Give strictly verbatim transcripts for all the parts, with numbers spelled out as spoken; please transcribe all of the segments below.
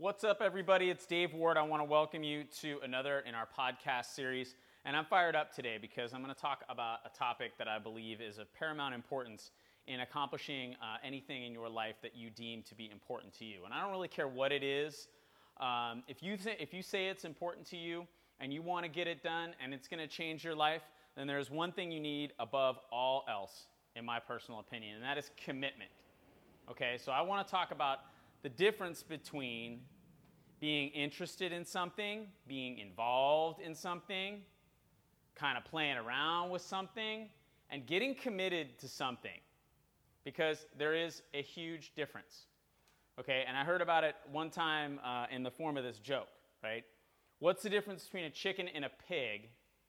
What's up, everybody? It's Dave Ward. I want to welcome you to another in our podcast series. And I'm fired up today because I'm going to talk about a topic that I believe is of paramount importance in accomplishing uh, anything in your life that you deem to be important to you. And I don't really care what it is. Um, if you th- if you say it's important to you and you want to get it done and it's going to change your life, then there's one thing you need above all else, in my personal opinion, and that is commitment. Okay, so I want to talk about the difference between being interested in something, being involved in something, kind of playing around with something, and getting committed to something, because there is a huge difference. Okay, and I heard about it one time uh, in the form of this joke, right? What's the difference between a chicken and a pig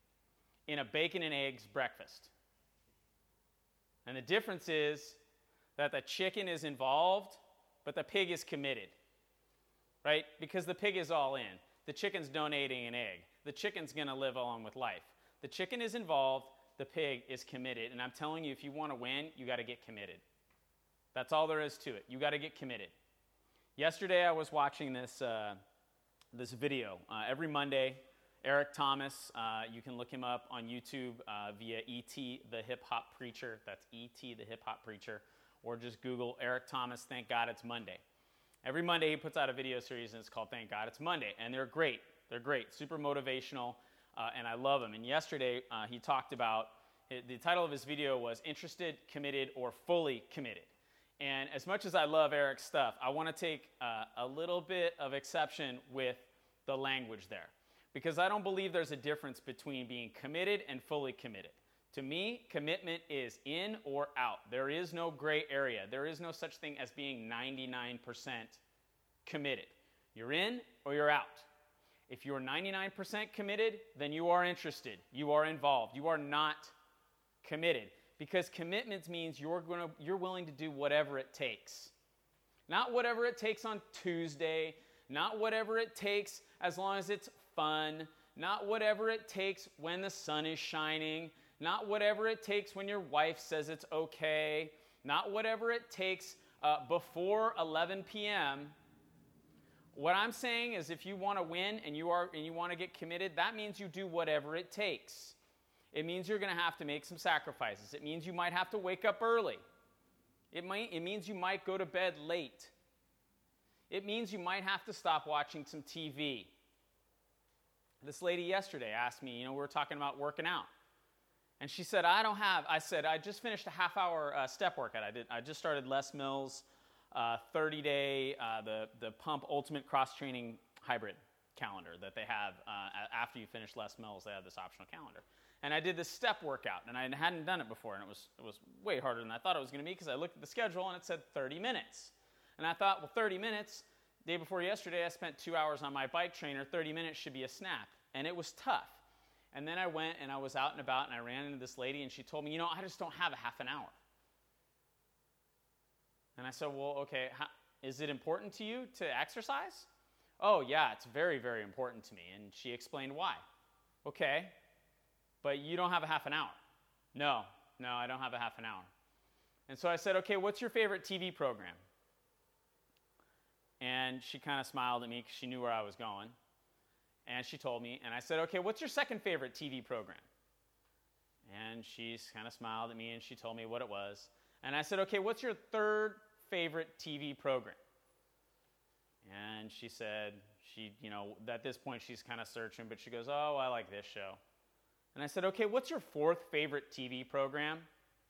in a bacon and eggs breakfast? And the difference is that the chicken is involved, but the pig is committed, right? Because the pig is all in. The chicken's donating an egg. The chicken's going to live along with life. The chicken is involved, the pig is committed. And I'm telling you, if you want to win, you got to get committed. That's all there is to it. You got to get committed. Yesterday I was watching this uh, this video. Uh, every Monday, Eric Thomas, uh, you can look him up on YouTube uh, via E T the Hip Hop Preacher. That's E T the Hip Hop Preacher. Or just Google Eric Thomas, Thank God It's Monday. Every Monday he puts out a video series and it's called Thank God It's Monday. And they're great. They're great. Super motivational. Uh, and I love them. And yesterday uh, he talked about, the title of his video was Interested, Committed, or Fully Committed. And as much as I love Eric's stuff, I want to take uh, a little bit of exception with the language there. Because I don't believe there's a difference between being committed and fully committed. To me, commitment is in or out. There is no gray area. There is no such thing as being ninety-nine percent committed. You're in or you're out. If you're ninety-nine percent committed, then you are interested. You are involved. You are not committed. Because commitment means you're going to, you're willing to do whatever it takes. Not whatever it takes on Tuesday. Not whatever it takes as long as it's fun. Not whatever it takes when the sun is shining. Not whatever it takes when your wife says it's okay. Not whatever it takes uh, before eleven p.m. What I'm saying is, if you want to win and you are and you want to get committed, that means you do whatever it takes. It means you're going to have to make some sacrifices. It means you might have to wake up early. It might it means you might go to bed late. It means you might have to stop watching some T V. This lady yesterday asked me, you know, we were talking about working out. And she said, I don't have, I said, I just finished a half hour uh, step workout. I did. I just started Les Mills uh, thirty day, uh, the, the Pump Ultimate Cross Training Hybrid calendar that they have uh, after you finish Les Mills. They have this optional calendar. And I did this step workout, and I hadn't done it before, and it was, it was way harder than I thought it was going to be because I looked at the schedule and it said thirty minutes. And I thought, well, thirty minutes, the day before yesterday I spent two hours on my bike trainer, thirty minutes should be a snap. And it was tough. And then I went and I was out and about and I ran into this lady and she told me, you know, I just don't have a half an hour. And I said, well, okay, how, is it important to you to exercise? Oh, yeah, it's very, very important to me. And she explained why. Okay, but you don't have a half an hour. No, no, I don't have a half an hour. And so I said, okay, what's your favorite T V program? And she kind of smiled at me because she knew where I was going. And she told me, and I said, okay, what's your second favorite T V program? And she kind of smiled at me and she told me what it was. And I said, okay, what's your third favorite T V program? And she said, she, you know, at this point she's kind of searching, but she goes, oh, I like this show. And I said, okay, what's your fourth favorite T V program?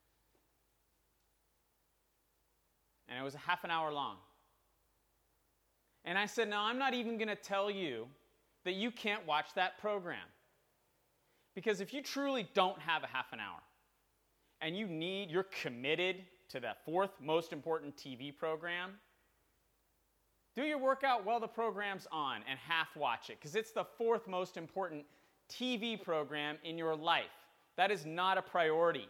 And it was a half an hour long. And I said, no, I'm not even going to tell you that you can't watch that program. Because if you truly don't have a half an hour and you need, you're committed to that fourth most important T V program, do your workout while the program's on and half watch it, because it's the fourth most important T V program in your life. That is not a priority.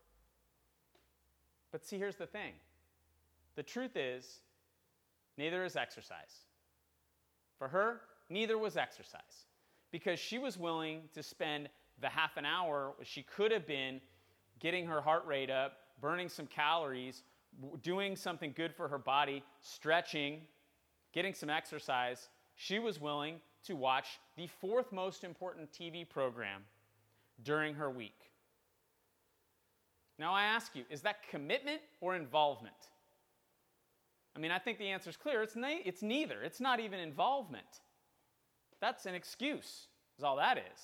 But see, here's the thing. The truth is, neither is exercise. For her, neither was exercise, because she was willing to spend the half an hour she could have been getting her heart rate up, burning some calories, doing something good for her body, stretching, getting some exercise, she was willing to watch the fourth most important T V program during her week. Now I ask you, is that commitment or involvement? I mean, I think the answer is clear. It's, ne- it's neither. It's not even involvement. That's an excuse, is all that is.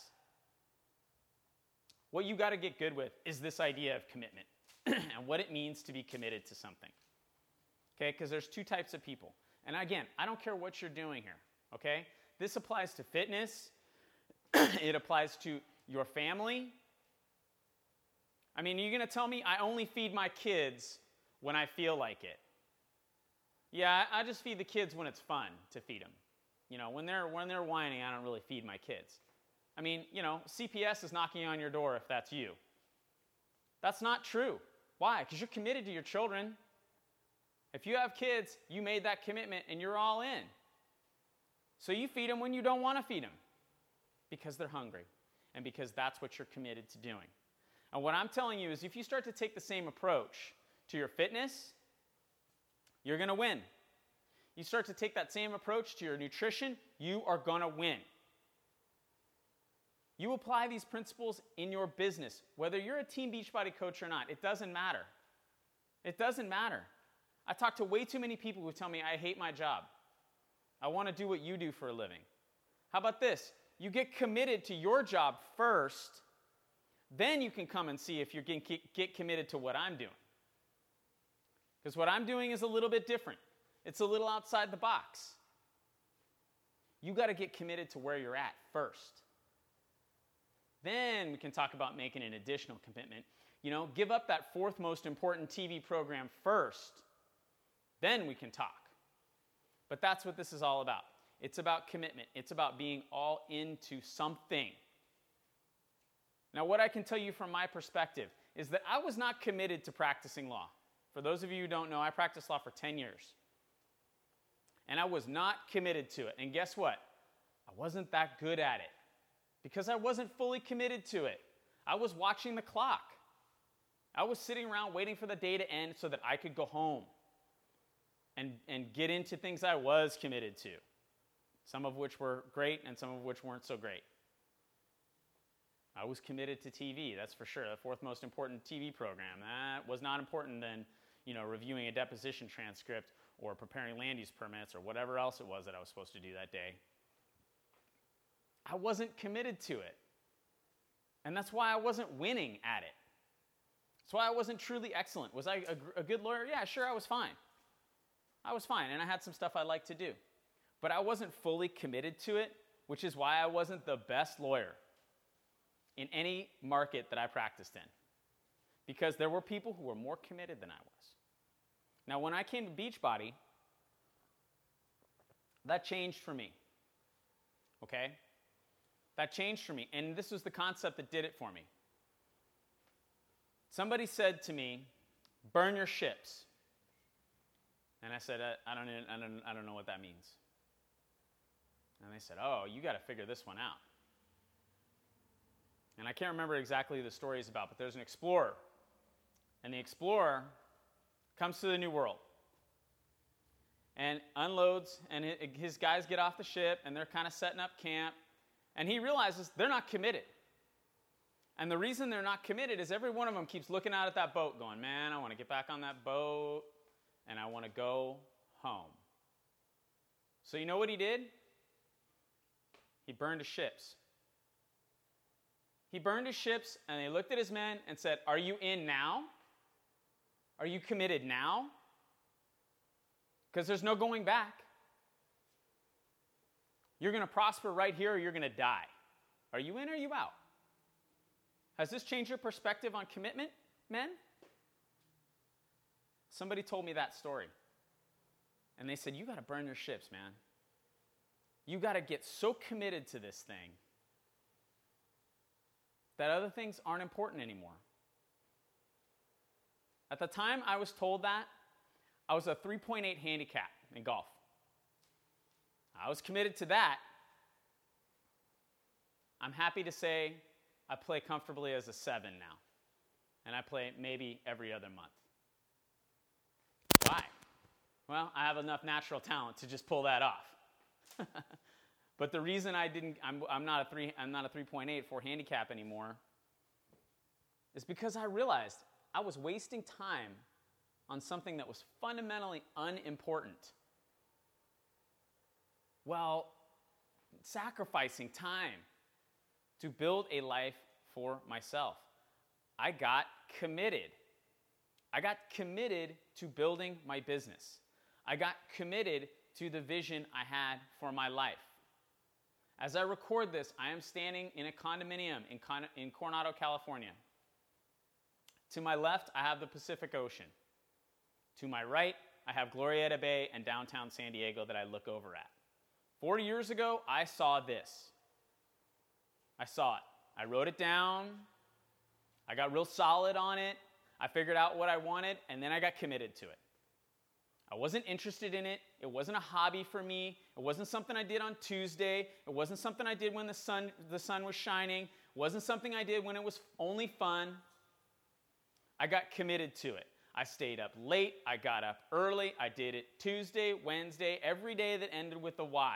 What you got to get good with is this idea of commitment and what it means to be committed to something. Okay, because there's two types of people. And again, I don't care what you're doing here, okay? This applies to fitness. It applies to your family. I mean, you're going to tell me I only feed my kids when I feel like it. Yeah, I just feed the kids when it's fun to feed them. You know, when they're when they're whining, I don't really feed my kids. I mean, you know, C P S is knocking on your door if that's you. That's not true. Why? Because you're committed to your children. If you have kids, you made that commitment and you're all in. So you feed them when you don't want to feed them because they're hungry and because that's what you're committed to doing. And what I'm telling you is if you start to take the same approach to your fitness, you're going to win. You start to take that same approach to your nutrition, you are going to win. You apply these principles in your business, whether you're a Team Beachbody coach or not. It doesn't matter. It doesn't matter. I talk to way too many people who tell me, I hate my job. I want to do what you do for a living. How about this? You get committed to your job first, then you can come and see if you can get committed to what I'm doing. Because what I'm doing is a little bit different. It's a little outside the box. You got to get committed to where you're at first. Then we can talk about making an additional commitment. You know, give up that fourth most important T V program first. Then we can talk. But that's what this is all about. It's about commitment. It's about being all into something. Now, what I can tell you from my perspective is that I was not committed to practicing law. For those of you who don't know, I practiced law for ten years. And I was not committed to it. And guess what? I wasn't that good at it because I wasn't fully committed to it. I was watching the clock. I was sitting around waiting for the day to end so that I could go home and, and get into things I was committed to, some of which were great and some of which weren't so great. I was committed to T V, that's for sure. The fourth most important T V program. That was not important than, you know, reviewing a deposition transcript or preparing land use permits or whatever else it was that I was supposed to do that day. I wasn't committed to it. And that's why I wasn't winning at it. That's why I wasn't truly excellent. Was I a, a good lawyer? Yeah, sure, I was fine. I was fine, and I had some stuff I liked to do. But I wasn't fully committed to it, which is why I wasn't the best lawyer in any market that I practiced in. Because there were people who were more committed than I was. Now, when I came to Beachbody, that changed for me. Okay? That changed for me. And this was the concept that did it for me. Somebody said to me, burn your ships. And I said, I, I, don't, I, don't, I don't know what that means. And they said, oh, you got to figure this one out. And I can't remember exactly who the story is about, but there's an explorer. And the explorer comes to the New World and unloads, and his guys get off the ship, and they're kind of setting up camp. And he realizes they're not committed. And the reason they're not committed is every one of them keeps looking out at that boat going, man, I want to get back on that boat, and I want to go home. So you know what he did? He burned his ships. He burned his ships, and they looked at his men and said, are you in now? Are you committed now? Because there's no going back. You're going to prosper right here or you're going to die. Are you in or are you out? Has this changed your perspective on commitment, men? Somebody told me that story. And they said, you got to burn your ships, man. You got to get so committed to this thing that other things aren't important anymore. At the time I was told that, I was a three point eight handicap in golf. I was committed to that. I'm happy to say I play comfortably as a seven now. And I play maybe every other month. Why? Well, I have enough natural talent to just pull that off. But the reason I didn't, I'm, I'm not a three, I'm not a three point eight for handicap anymore, is because I realized I was wasting time on something that was fundamentally unimportant. Well, sacrificing time to build a life for myself. I got committed. I got committed to building my business. I got committed to the vision I had for my life. As I record this, I am standing in a condominium in, Con- in Coronado, California. To my left, I have the Pacific Ocean. To my right, I have Glorieta Bay and downtown San Diego that I look over at. Four years ago, I saw this. I saw it. I wrote it down. I got real solid on it. I figured out what I wanted, and then I got committed to it. I wasn't interested in it. It wasn't a hobby for me. It wasn't something I did on Tuesday. It wasn't something I did when the sun, the sun was shining. It wasn't something I did when it was only fun. I got committed to it. I stayed up late. I got up early. I did it Tuesday, Wednesday, every day that ended with a Y.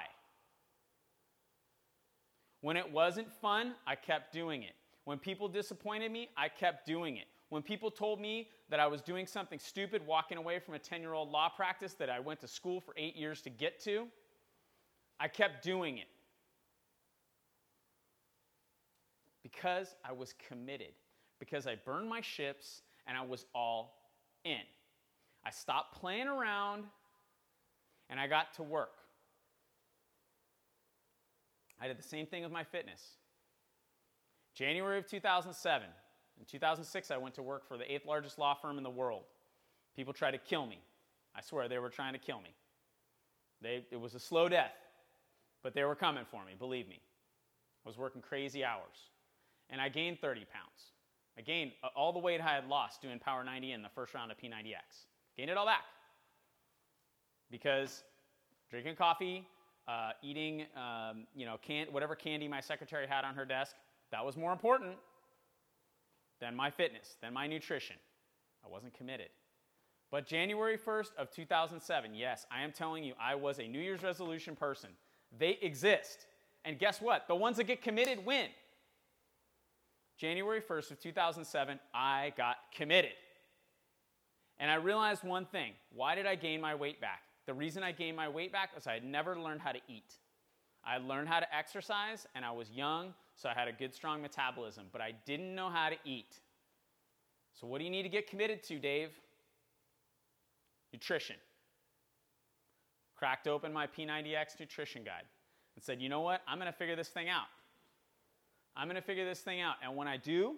When it wasn't fun, I kept doing it. When people disappointed me, I kept doing it. When people told me that I was doing something stupid, walking away from a ten-year-old law practice that I went to school for eight years to get to, I kept doing it. Because I was committed. Because I burned my ships and I was all in. I stopped playing around and I got to work. I did the same thing with my fitness. January of two thousand seven. In two thousand six, I went to work for the eighth largest law firm in the world. People tried to kill me. I swear they were trying to kill me. They, it was a slow death, but they were coming for me, believe me. I was working crazy hours. And I gained thirty pounds. I gained all the weight I had lost doing Power ninety in the first round of P ninety X. Gained it all back. Because drinking coffee, uh, eating um, you know, can, whatever candy my secretary had on her desk, that was more important than my fitness, than my nutrition. I wasn't committed. But January first of two thousand seven, yes, I am telling you, I was a New Year's resolution person. They exist. And guess what? The ones that get committed win. January first of two thousand seven, I got committed. And I realized one thing. Why did I gain my weight back? The reason I gained my weight back was I had never learned how to eat. I had learned how to exercise, and I was young, so I had a good, strong metabolism, but I didn't know how to eat. So what do you need to get committed to, Dave? Nutrition. Cracked open my P ninety X nutrition guide and said, you know what? I'm going to figure this thing out. I'm going to figure this thing out, and when I do,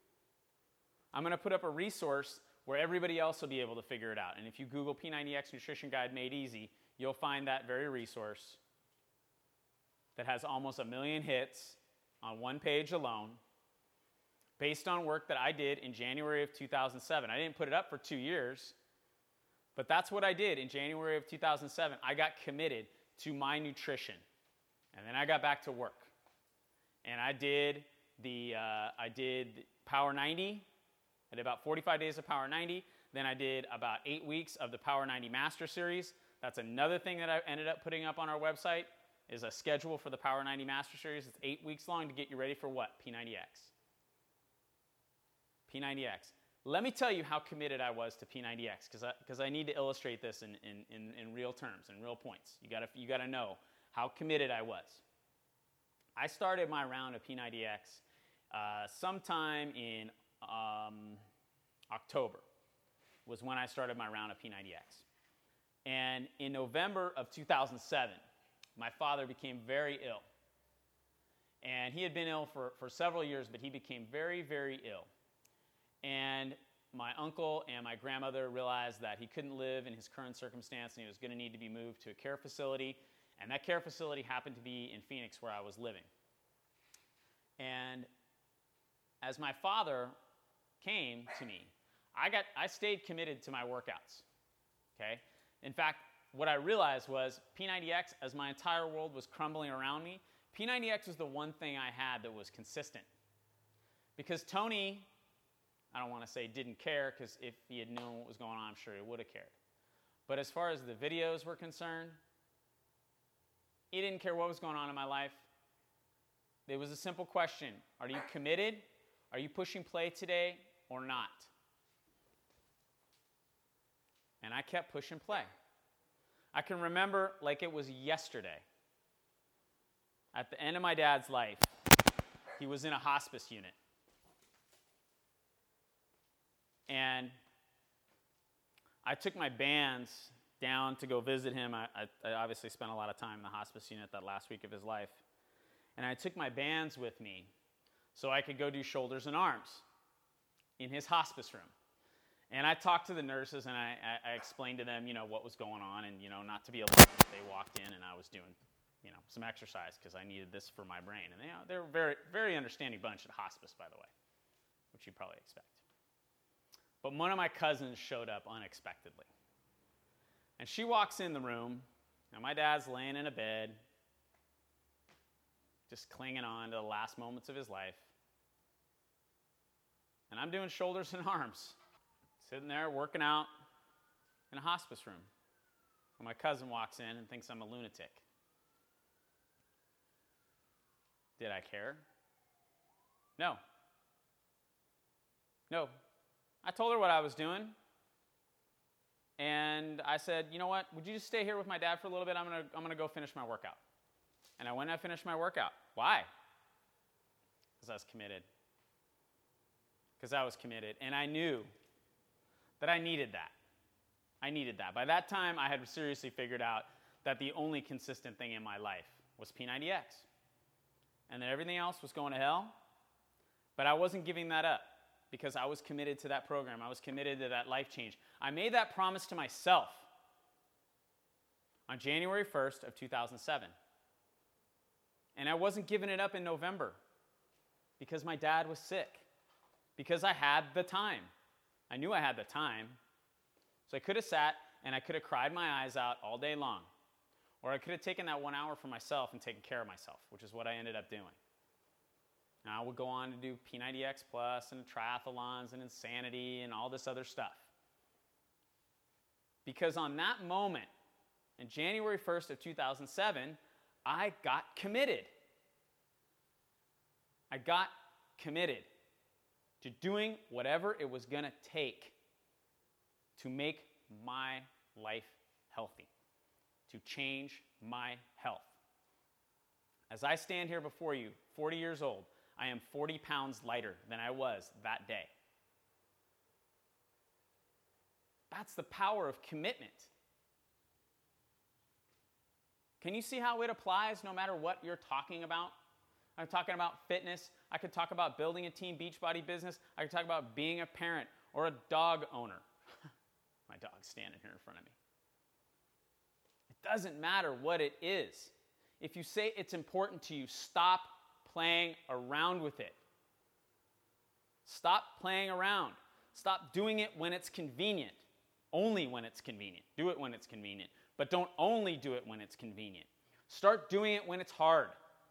I'm going to put up a resource where everybody else will be able to figure it out. And if you Google P ninety X nutrition guide made easy, you'll find that very resource that has almost a million hits on one page alone, based on work that I did in January of two thousand seven. I didn't put it up for two years, but that's what I did in January of two thousand seven. I got committed to my nutrition, and then I got back to work. And I did the uh, I did Power ninety. I did about forty-five days of Power ninety. Then I did about eight weeks of the Power ninety Master Series. That's another thing that I ended up putting up on our website, is a schedule for the Power ninety Master Series. It's eight weeks long to get you ready for what? P ninety X. P ninety X. Let me tell you how committed I was to P ninety X, because I, because I need to illustrate this in, in, in, in real terms, in real points. You gotta, you gotta know how committed I was. I started my round of P ninety X uh, sometime in um, October was when I started my round of P ninety X. And in November of two thousand seven, my father became very ill. And he had been ill for, for several years, but he became very, very ill. And my uncle and my grandmother realized that he couldn't live in his current circumstance and he was going to need to be moved to a care facility. And that care facility happened to be in Phoenix, where I was living. And as my father came to me, I got I stayed committed to my workouts. Okay? In fact, what I realized was P ninety X, as my entire world was crumbling around me, P ninety X was the one thing I had that was consistent. Because Tony, I don't want to say didn't care, because if he had known what was going on, I'm sure he would have cared. But as far as the videos were concerned, he didn't care what was going on in my life. It was a simple question. Are you committed? Are you pushing play today or not? And I kept pushing play. I can remember like it was yesterday. At the end of my dad's life, he was in a hospice unit. And I took my bands down to go visit him. I, I, I obviously spent a lot of time in the hospice unit that last week of his life. And I took my bands with me so I could go do shoulders and arms in his hospice room. And I talked to the nurses, and I, I, I explained to them, you know, what was going on, and, you know, not to be alone. They walked in, and I was doing, you know, some exercise because I needed this for my brain. And they, you know, they're a very, very understanding bunch at hospice, by the way, which you'd probably expect. But one of my cousins showed up unexpectedly. And she walks in the room, and my dad's laying in a bed, just clinging on to the last moments of his life. And I'm doing shoulders and arms, sitting there working out in a hospice room. And my cousin walks in and thinks I'm a lunatic. Did I care? No. No. I told her what I was doing. And I said, you know what, would you just stay here with my dad for a little bit? I'm going to I'm gonna go finish my workout. And I went and I finished my workout. Why? Because I was committed. Because I was committed. And I knew that I needed that. I needed that. By that time, I had seriously figured out that the only consistent thing in my life was P ninety X. And that everything else was going to hell. But I wasn't giving that up because I was committed to that program. I was committed to that life change. I made that promise to myself on January first of two thousand seven. And I wasn't giving it up in November because my dad was sick, because I had the time. I knew I had the time. So I could have sat and I could have cried my eyes out all day long. Or I could have taken that one hour for myself and taken care of myself, which is what I ended up doing. And I would go on to do P ninety X Plus and triathlons and Insanity and all this other stuff. Because on that moment, in January first of two thousand seven, I got committed. I got committed to doing whatever it was going to take to make my life healthy, to change my health. As I stand here before you, forty years old, I am forty pounds lighter than I was that day. That's the power of commitment. Can you see how it applies no matter what you're talking about? I'm talking about fitness. I could talk about building a team Beachbody business. I could talk about being a parent or a dog owner. My dog's standing here in front of me. It doesn't matter what it is. If you say it's important to you, stop playing around with it. Stop playing around. Stop doing it when it's convenient. Only when it's convenient. Do it when it's convenient. But don't only do it when it's convenient. Start doing it when it's hard.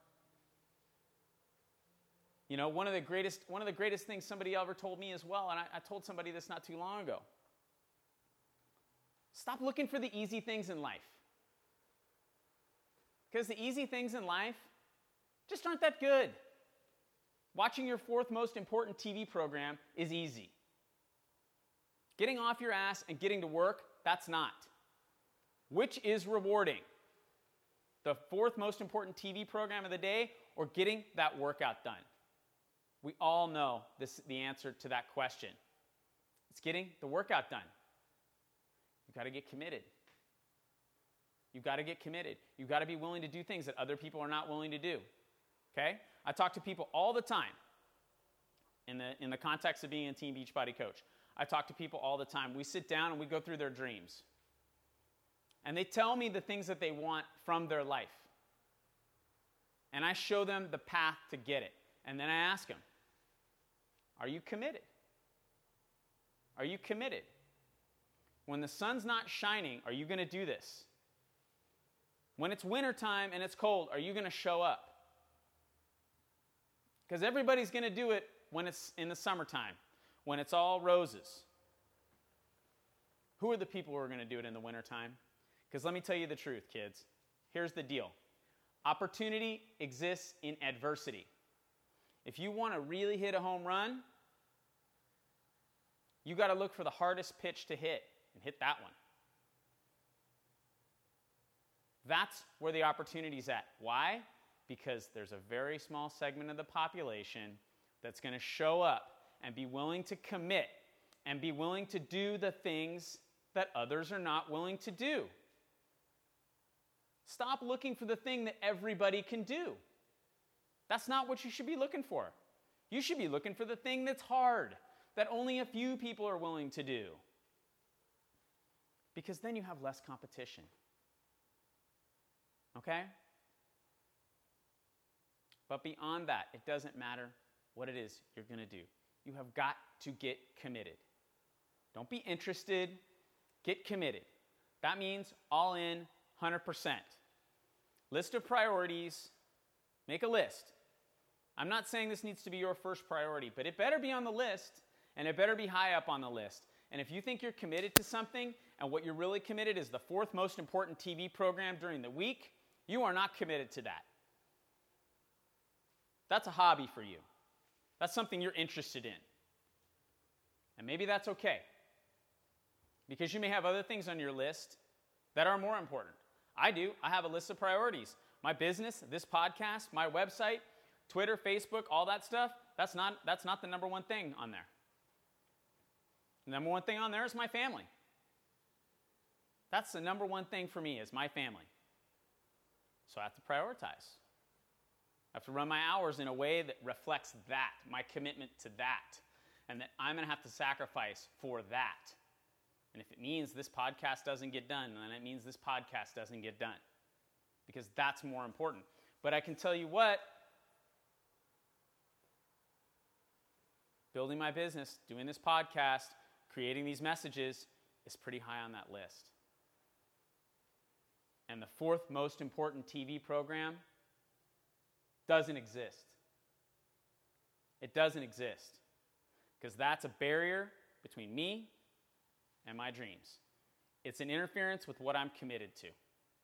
You know, one of the greatest, one of the greatest things somebody ever told me as well, and I, I told somebody this not too long ago. Stop looking for the easy things in life. Because the easy things in life just aren't that good. Watching your fourth most important T V program is easy. Getting off your ass and getting to work, that's not. Which is rewarding? The fourth most important T V program of the day or getting that workout done? We all know this, the answer to that question. It's getting the workout done. You've got to get committed. You've got to get committed. You've got to be willing to do things that other people are not willing to do. Okay? I talk to people all the time in the, in the context of being a Team Beachbody coach. I talk to people all the time. We sit down and we go through their dreams. And they tell me the things that they want from their life. And I show them the path to get it. And then I ask them, are you committed? Are you committed? When the sun's not shining, are you going to do this? When it's wintertime and it's cold, are you going to show up? Because everybody's going to do it when it's in the summertime, when it's all roses. Who are the people who are going to do it in the wintertime? Because let me tell you the truth, kids. Here's the deal. Opportunity exists in adversity. If you want to really hit a home run, you got to look for the hardest pitch to hit and hit that one. That's where the opportunity's at. Why? Because there's a very small segment of the population that's going to show up and be willing to commit and be willing to do the things that others are not willing to do. Stop looking for the thing that everybody can do. That's not what you should be looking for. You should be looking for the thing that's hard, that only a few people are willing to do. Because then you have less competition. Okay? But beyond that, it doesn't matter what it is you're going to do. You have got to get committed. Don't be interested. Get committed. That means all in, one hundred percent. List of priorities. Make a list. I'm not saying this needs to be your first priority, but it better be on the list, and it better be high up on the list. And if you think you're committed to something, and what you're really committed is the fourth most important T V program during the week, you are not committed to that. That's a hobby for you. That's something you're interested in. And maybe that's okay. Because you may have other things on your list that are more important. I do. I have a list of priorities. My business, this podcast, my website, Twitter, Facebook, all that stuff, that's not, that's not the number one thing on there. The number one thing on there is my family. That's the number one thing for me is my family. So I have to prioritize. I have to run my hours in a way that reflects that, my commitment to that, and that I'm going to have to sacrifice for that. And if it means this podcast doesn't get done, then it means this podcast doesn't get done. Because that's more important. But I can tell you what, building my business, doing this podcast, creating these messages is pretty high on that list. And the fourth most important T V program doesn't exist. It doesn't exist. Because that's a barrier between me and my dreams. It's an interference with what I'm committed to.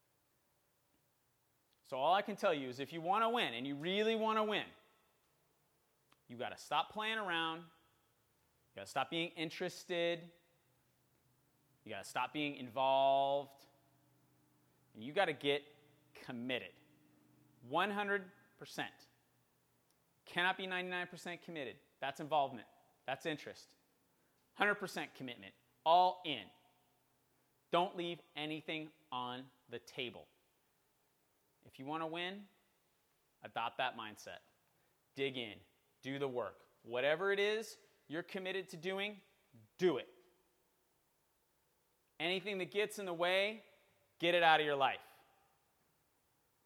So all I can tell you is if you want to win, and you really want to win, you got to stop playing around. You got to stop being interested. You got to stop being involved. And you got to get committed. one hundred percent. Cannot be ninety-nine percent committed. That's involvement. That's interest. one hundred percent commitment. All in. Don't leave anything on the table. If you want to win, adopt that mindset. Dig in. Do the work. Whatever it is you're committed to doing, do it. Anything that gets in the way, get it out of your life.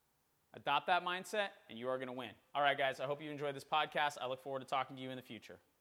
Adopt that mindset, and you are going to win. All right, guys, I hope you enjoyed this podcast. I look forward to talking to you in the future.